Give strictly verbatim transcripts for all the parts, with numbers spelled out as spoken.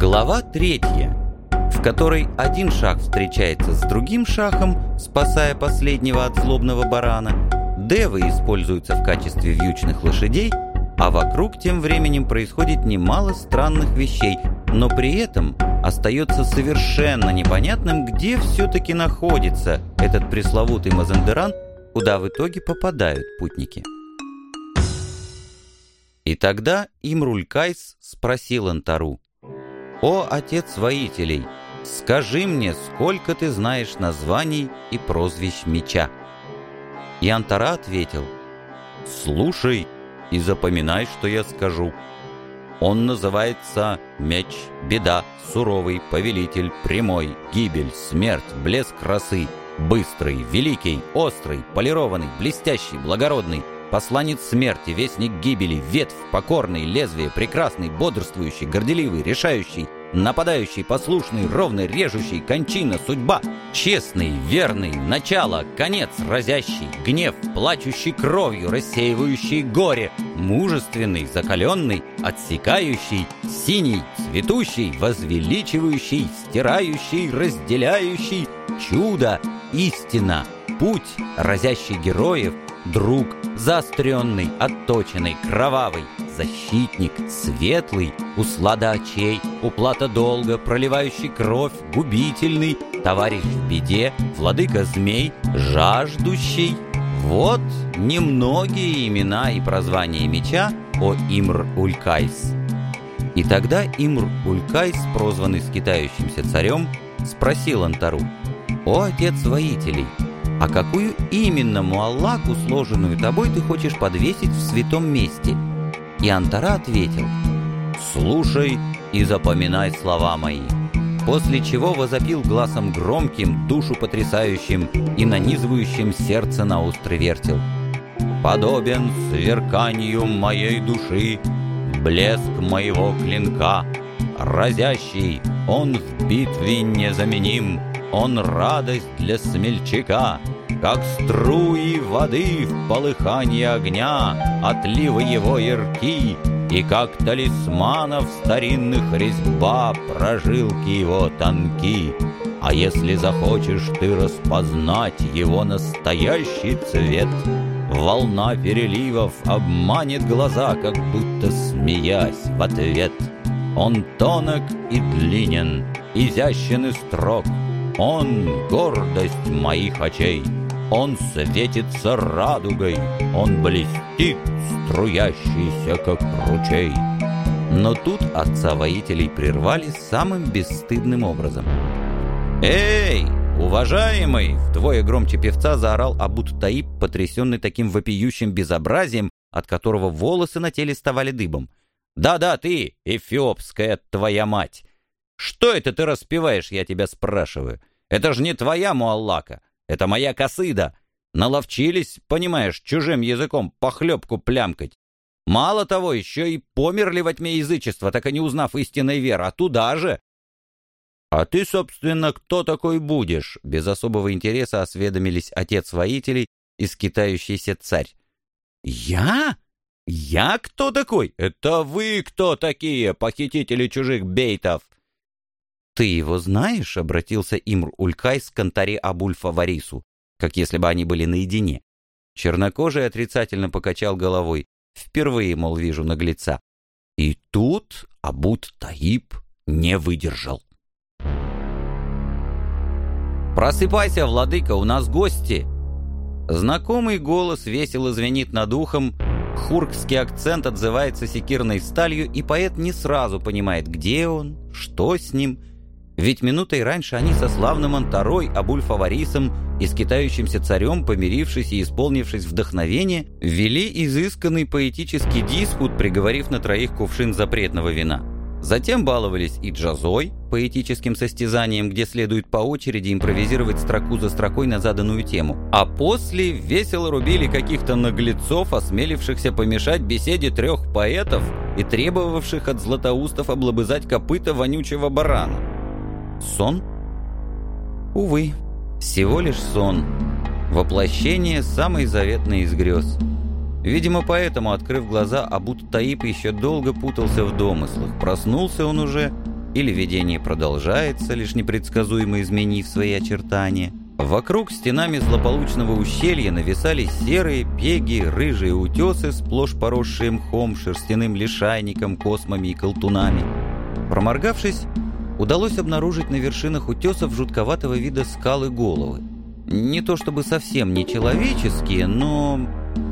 Глава третья, в которой один шах встречается с другим шахом, спасая последнего от злобного барана, девы используются в качестве вьючных лошадей, а вокруг тем временем происходит немало странных вещей, но при этом остается совершенно непонятным, где все-таки находится этот пресловутый Мазандеран, куда в итоге попадают путники. И тогда Имр-уль-Кайс спросил Антару: «О, отец воителей, скажи мне, сколько ты знаешь названий и прозвищ меча?» И Антара ответил: «Слушай и запоминай, что я скажу. Он называется меч, беда, суровый, повелитель, прямой, гибель, смерть, блеск красы, быстрый, великий, острый, полированный, блестящий, благородный, посланец смерти, вестник гибели, ветвь, покорный, лезвие, прекрасный, бодрствующий, горделивый, решающий, нападающий, послушный, ровный, режущий, кончина, судьба, честный, верный, начало, конец, разящий, гнев, плачущий кровью, рассеивающий горе, мужественный, закаленный, отсекающий, синий, цветущий, возвеличивающий, стирающий, разделяющий, чудо, истина, путь, разящий героев, друг, заостренный, отточенный, кровавый, защитник, светлый, услада очей, уплата долга, проливающий кровь, губительный, товарищ в беде, владыка змей, жаждущий. Вот немногие имена и прозвания меча о Имр-уль-Кайс. И тогда Имр-уль-Кайс, прозванный скитающимся царем, спросил Антару: «О, отец воителей, а какую именно муаллаку, сложенную тобой, ты хочешь подвесить в святом месте?» И Антара ответил: «Слушай и запоминай слова мои». После чего возопил гласом громким, душу потрясающим и нанизывающим сердце на острый вертел: «Подобен сверканию моей души блеск моего клинка, разящий, он в битве незаменим, он радость для смельчака, как струи воды в полыхании огня, отливы его ярки, и как талисманов старинных резьба, прожилки его тонки. А если захочешь ты распознать его настоящий цвет, волна переливов обманет глаза, как будто смеясь в ответ. Он тонок и длинен, изящен и строг, он гордость моих очей, он светится радугой, он блестит, струящийся, как ручей». Но тут отца воителей прервали самым бесстыдным образом. «Эй, уважаемый!» — вдвое громче певца заорал Абут-Таиб, потрясенный таким вопиющим безобразием, от которого волосы на теле вставали дыбом. «Да-да, ты, эфиопская твоя мать! Что это ты распеваешь, я тебя спрашиваю? Это же не твоя муаллака, это моя касыда. Наловчились, понимаешь, чужим языком похлебку плямкать. Мало того, еще и померли во тьме язычества, так и не узнав истинной веры, а туда же». «А ты, собственно, кто такой будешь?» Без особого интереса осведомились отец воителей и скитающийся царь. «Я? Я кто такой? Это вы кто такие, похитители чужих бейтов?» «Ты его знаешь?» — обратился Имр-уль-Кайс к Антаре Абуль-Фаварису, как если бы они были наедине. Чернокожий отрицательно покачал головой. «Впервые, мол, вижу наглеца». И тут Абут-Таиб не выдержал. «Просыпайся, владыка, у нас гости!» Знакомый голос весело звенит над ухом, хургский акцент отзывается секирной сталью, и поэт не сразу понимает, где он, что с ним. Ведь минутой раньше они со славным Антарой, Абуль-Фаварисом и скитающимся царем, помирившись и исполнившись вдохновения, вели изысканный поэтический диспут, приговорив на троих кувшин запретного вина. Затем баловались и джазой, поэтическим состязанием, где следует по очереди импровизировать строку за строкой на заданную тему. А после весело рубили каких-то наглецов, осмелившихся помешать беседе трех поэтов и требовавших от златоустов облобызать копыта вонючего барана. Сон? Увы, всего лишь сон. Воплощение самой заветной из грез. Видимо, поэтому, открыв глаза, Абут-Таиб еще долго путался в домыслах. Проснулся он уже или видение продолжается, лишь непредсказуемо изменив свои очертания. Вокруг стенами злополучного ущелья нависали серые, пеги, рыжие утесы, сплошь поросшие мхом, шерстяным лишайником, космами и колтунами. Проморгавшись, удалось обнаружить на вершинах утесов жутковатого вида скалы головы. Не то чтобы совсем не человеческие, но...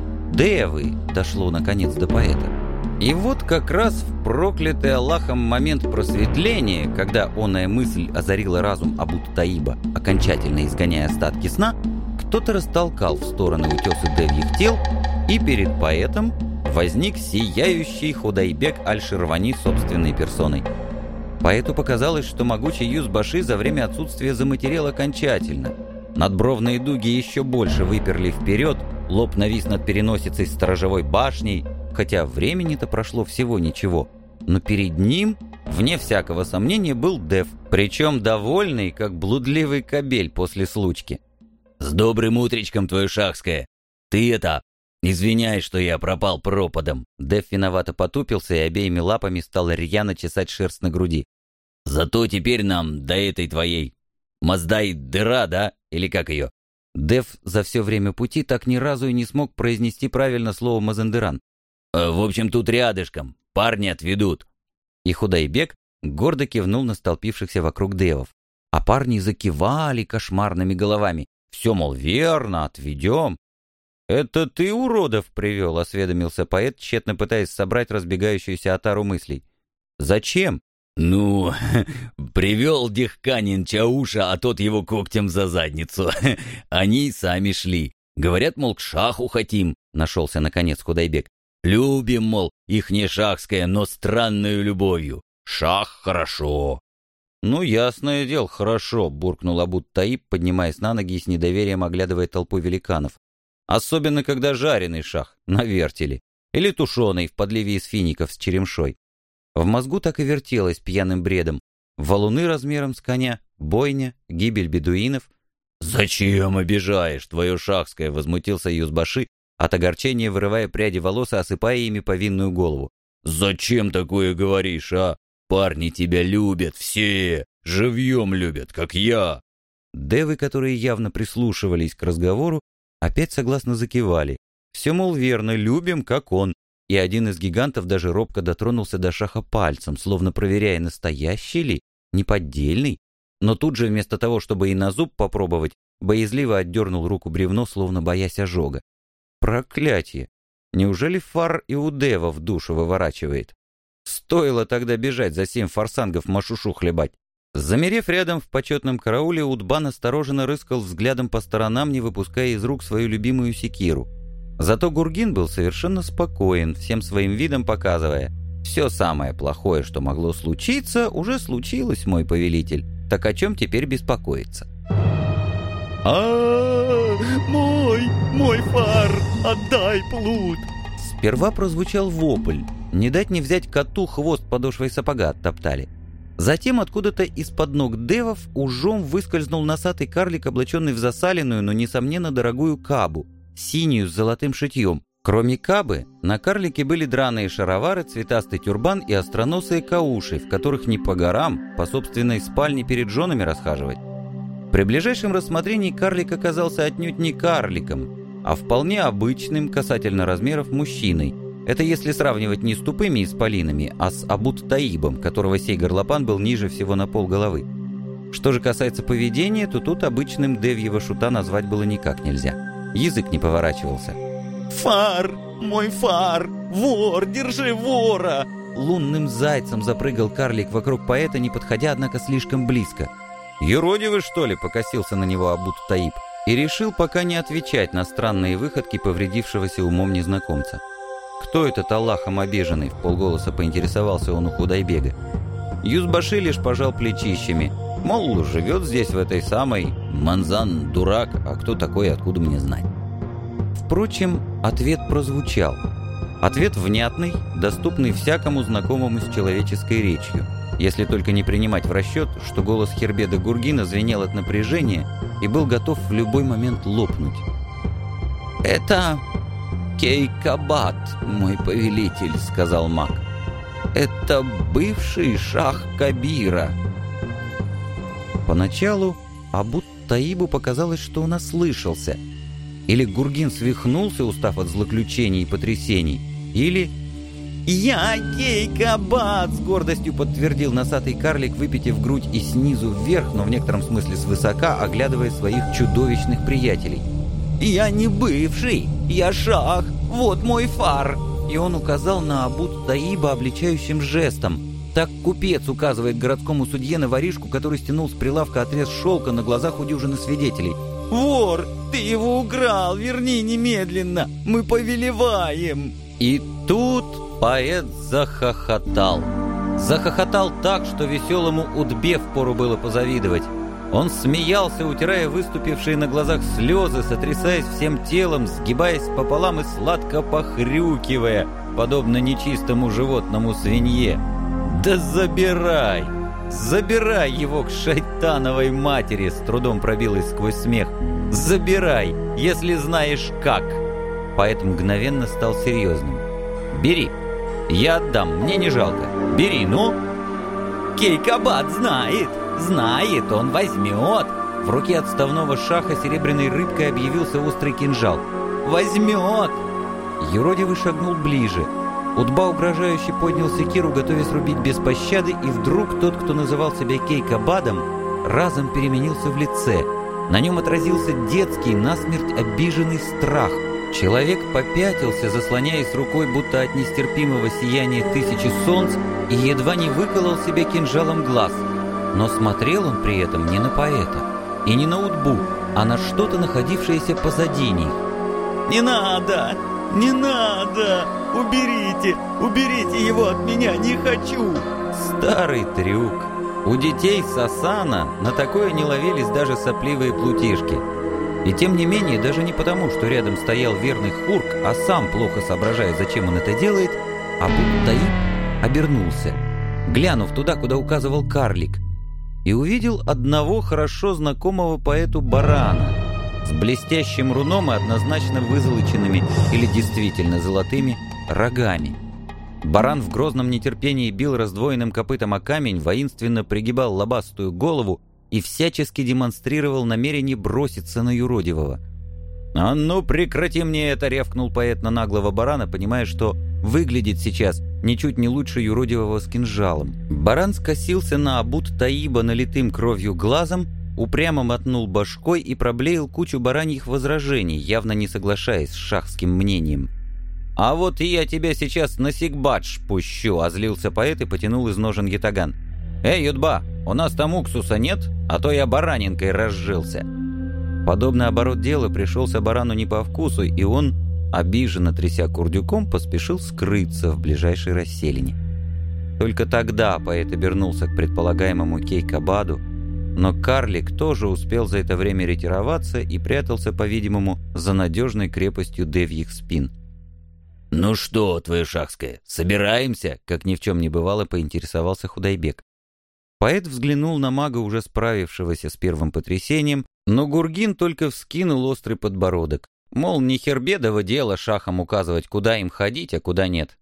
девы, дошло наконец до поэта. И вот как раз в проклятый Аллахом момент просветления, когда оная мысль озарила разум Абут-Таиба, окончательно изгоняя остатки сна, кто-то растолкал в стороны утесы девьих тел, и перед поэтом возник сияющий Худайбек Аль-Ширвани собственной персоной. Поэту показалось, что могучий Юзбаши за время отсутствия заматерел окончательно. Надбровные дуги еще больше выперли вперед, лоб навис над переносицей сторожевой башней, хотя времени-то прошло всего ничего. Но перед ним, вне всякого сомнения, был Дев, причем довольный, как блудливый кобель после случки. «С добрым утречком, твою шахское! Ты это... извиняй, что я пропал пропадом!» Дев виновато потупился и обеими лапами стал рьяно чесать шерсть на груди. «Зато теперь нам до этой твоей... Маздай-дыра, да? Или как ее?» Дев за все время пути так ни разу и не смог произнести правильно слово «Мазандыран». «В общем, тут рядышком. Парни отведут». И Худайбек гордо кивнул на столпившихся вокруг девов. А парни закивали кошмарными головами. «Все, мол, верно, отведем». «Это ты уродов привел», — осведомился поэт, тщетно пытаясь собрать разбегающуюся отару мыслей. «Зачем?» «Ну, привел Дихканин Чауша, а тот его когтем за задницу. Они сами шли. Говорят, мол, к шаху хотим», — нашелся наконец Худайбек. «Любим, мол, их не шахское, но странную любовью. Шах хорошо». «Ну, ясное дело, хорошо», — буркнул Абут-Таиб, поднимаясь на ноги и с недоверием оглядывая толпу великанов. «Особенно, когда жареный шах на вертеле или тушеный в подливе из фиников с черемшой». В мозгу так и вертелось пьяным бредом. Валуны размером с коня, бойня, гибель бедуинов. «Зачем обижаешь, твое шахское?» — возмутился Юзбаши, от огорчения вырывая пряди волос и осыпая ими повинную голову. «Зачем такое говоришь, а? Парни тебя любят все, живьем любят, как я». Девы, которые явно прислушивались к разговору, опять согласно закивали. Все, мол, верно, любим, как он. И один из гигантов даже робко дотронулся до шаха пальцем, словно проверяя, настоящий ли, неподдельный. Но тут же, вместо того, чтобы и на зуб попробовать, боязливо отдернул руку бревно, словно боясь ожога. Проклятие! Неужели фар и у дева в душу выворачивает? Стоило тогда бежать за семь форсангов машушу хлебать. Замерев рядом в почетном карауле, Удбан осторожно рыскал взглядом по сторонам, не выпуская из рук свою любимую секиру. Зато Гургин был совершенно спокоен, всем своим видом показывая: «Все самое плохое, что могло случиться, уже случилось, мой повелитель. Так о чем теперь беспокоиться?» а мой, мой фар, отдай плут!» Сперва прозвучал вопль. Не дать не взять коту хвост подошвой сапога оттоптали. Затем откуда-то из-под ног девов ужом выскользнул носатый карлик, облаченный в засаленную, но, несомненно, дорогую кабу, синюю с золотым шитьем. Кроме кабы, на карлике были драные шаровары, цветастый тюрбан и остроносые кауши, в которых не по горам, по собственной спальне перед женами расхаживать. При ближайшем рассмотрении карлик оказался отнюдь не карликом, а вполне обычным касательно размеров мужчиной. Это если сравнивать не с тупыми исполинами, а с Абут-Таибом, которого сей горлопан был ниже всего на полголовы. Что же касается поведения, то тут обычным девьего шута назвать было никак нельзя. Язык не поворачивался. «Фар! Мой фар! Вор! Держи вора!» Лунным зайцем запрыгал карлик вокруг поэта, не подходя, однако, слишком близко. «Юродивый, что ли?» — покосился на него Абут-Таиб и решил пока не отвечать на странные выходки повредившегося умом незнакомца. «Кто этот Аллахом обиженный?» — вполголоса поинтересовался он у Худайбега. Юзбаши лишь пожал плечищами. Мол, живет здесь, в этой самой... Манзан дурак, а кто такой, откуда мне знать? Впрочем, ответ прозвучал. Ответ внятный, доступный всякому знакомому с человеческой речью, если только не принимать в расчет, что голос Хербеда Гургина звенел от напряжения и был готов в любой момент лопнуть. «Это Кейкабат, мой повелитель», — сказал маг. Это бывший шах Кабира. Поначалу Абут-Таибу показалось, что он ослышался. Или Гургин свихнулся, устав от злоключений и потрясений, или... «Я Кейкобад!» — с гордостью подтвердил носатый карлик, выпитив грудь и снизу вверх, но в некотором смысле свысока, оглядывая своих чудовищных приятелей. «Я не бывший! Я шах! Вот мой фар!» И он указал на Абут-Таиба обличающим жестом. Так купец указывает городскому судье на воришку, который стянул с прилавка отрез шелка на глазах у дюжины свидетелей. «Вор! Ты его украл! Верни немедленно! Мы повелеваем!» И тут поэт захохотал. Захохотал так, что веселому Удбе впору было позавидовать. Он смеялся, утирая выступившие на глазах слезы, сотрясаясь всем телом, сгибаясь пополам и сладко похрюкивая, подобно нечистому животному свинье. «Да забирай! Забирай его к шайтановой матери!» — с трудом пробилась сквозь смех. «Забирай, если знаешь как!» Поэт мгновенно стал серьезным. «Бери! Я отдам, мне не жалко! Бери, ну!» «Кейкобад знает! Знает! Он возьмет!» В руке отставного шаха серебряной рыбкой объявился острый кинжал. «Возьмет!» Юродивый шагнул ближе. Удба угрожающе поднял секиру, готовясь рубить без пощады, и вдруг тот, кто называл себя Кейкобадом, разом переменился в лице. На нем отразился детский, насмерть обиженный страх. Человек попятился, заслоняясь рукой, будто от нестерпимого сияния тысячи солнц, и едва не выколол себе кинжалом глаз. Но смотрел он при этом не на поэта и не на Удбу, а на что-то, находившееся позади них. «Не надо! Не надо! Уберите! Уберите его от меня! Не хочу!» Старый трюк. У детей Сасана на такое не ловились даже сопливые плутишки. И тем не менее, даже не потому, что рядом стоял верный Хурк, а сам, плохо соображая, зачем он это делает, Абут-Таиб обернулся, глянув туда, куда указывал карлик, и увидел одного хорошо знакомого поэту барана с блестящим руном и однозначно вызолоченными или действительно золотыми рогами. Баран в грозном нетерпении бил раздвоенным копытом о камень, воинственно пригибал лобастую голову и всячески демонстрировал намерение броситься на юродивого. «А ну прекрати мне это!» — рявкнул поэт на наглого барана, понимая, что выглядит сейчас ничуть не лучше юродивого с кинжалом. Баран скосился на Абут-Таиба налитым кровью глазом, упрямо мотнул башкой и проблеял кучу бараньих возражений, явно не соглашаясь с шахским мнением. «А вот и я тебя сейчас на сикбадж пущу!» — озлился поэт и потянул из ножен ятаган. «Эй, Юдба, у нас там уксуса нет, а то я баранинкой разжился». Подобный оборот дела пришелся барану не по вкусу, и он, обиженно тряся курдюком, поспешил скрыться в ближайшей расселине. Только тогда поэт обернулся к предполагаемому Кейкобаду, но карлик тоже успел за это время ретироваться и прятался, по-видимому, за надежной крепостью девьих спин. «Ну что, твое шахское, собираемся?» — как ни в чем не бывало, поинтересовался Худайбек. Поэт взглянул на мага, уже справившегося с первым потрясением, но Гургин только вскинул острый подбородок. Мол, не хербедово дело шахам указывать, куда им ходить, а куда нет.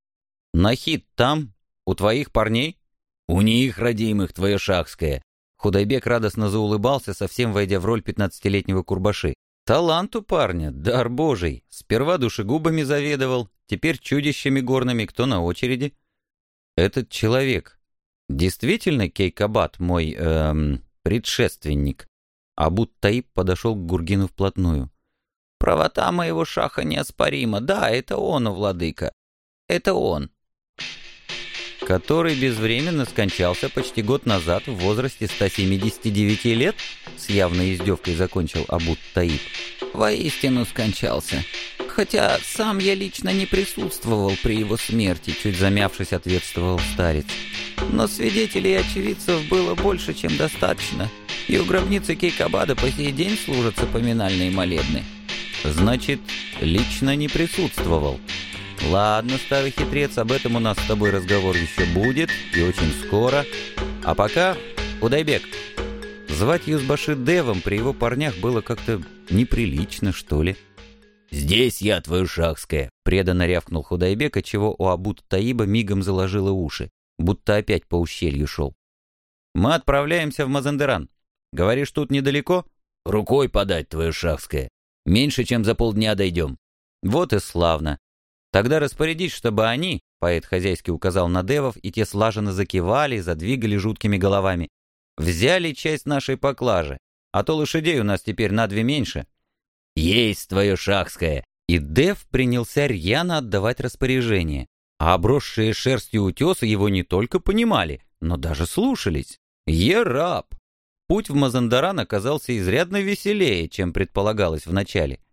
«Нахид там? У твоих парней?» «У них, родимых, твое шахское». Худайбек радостно заулыбался, совсем войдя в роль пятнадцатилетнего курбаши. Талант у парня, дар божий. Сперва душегубами заведовал, теперь чудищами горными, кто на очереди. Этот человек действительно Кейкобад, мой, эм, предшественник. Абут-Таиб подошел к Гургину вплотную. «Правота моего шаха неоспорима. Да, это он, о владыка. Это он». «Который безвременно скончался почти год назад в возрасте ста семидесяти девяти лет?» С явной издевкой закончил Абут-Таиб. «Воистину скончался. Хотя сам я лично не присутствовал при его смерти», чуть замявшись, ответствовал старец. «Но свидетелей и очевидцев было больше, чем достаточно, и у гробницы Кейкобада по сей день служатся поминальные молебны». «Значит, лично не присутствовал?» «Ладно, старый хитрец, об этом у нас с тобой разговор еще будет, и очень скоро. А пока, Худайбек». Звать Юзбаши Девом при его парнях было как-то неприлично, что ли. «Здесь я, твою шахская!» — преданно рявкнул Худайбек, отчего у Абут-Таиба мигом заложило уши, будто опять по ущелью шел. «Мы отправляемся в Мазандеран. Говоришь, тут недалеко?» «Рукой подать, твою шахская. Меньше, чем за полдня дойдем». «Вот и славно. Тогда распорядись, чтобы они...» — поэт хозяйски указал на девов, и те слаженно закивали, задвигали жуткими головами. «Взяли часть нашей поклажи, а то лошадей у нас теперь на две меньше». «Есть твое шахское!» И Дев принялся рьяно отдавать распоряжение, а обросшие шерстью утесы его не только понимали, но даже слушались. Ераб! Путь в Мазандаран оказался изрядно веселее, чем предполагалось вначале.